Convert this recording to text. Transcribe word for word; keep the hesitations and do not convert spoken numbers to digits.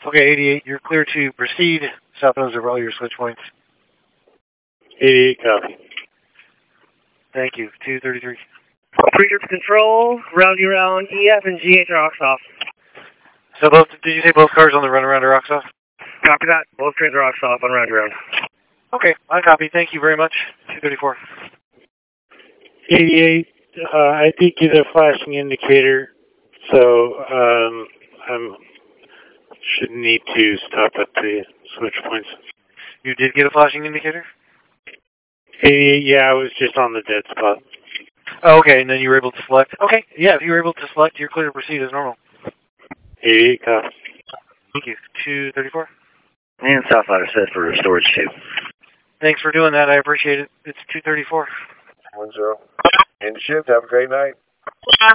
Okay, eighty-eight, you're clear to proceed. Southbound over all your switch points. eighty-eight, copy. Thank you. two thirty-three. Operator to control, round you around E F and G H are off. So both, did you say both cars on the runaround are off? Copy that. Both trains are off on round around. Okay, I copy. Thank you very much. two thirty-four. eighty-eight, uh, I did get a flashing indicator, so um, I shouldn't need to stop at the switch points. You did get a flashing indicator? eighty-eight, yeah, I was just on the dead spot. Oh, okay, and then you were able to select. Okay, yeah, if you were able to select, you're clear to proceed as normal. eighty-eight, copy. Thank you. two thirty-four. And Southsider says for storage too. Thanks for doing that. I appreciate it. It's two thirty-four. one zero. End shift. Have a great night.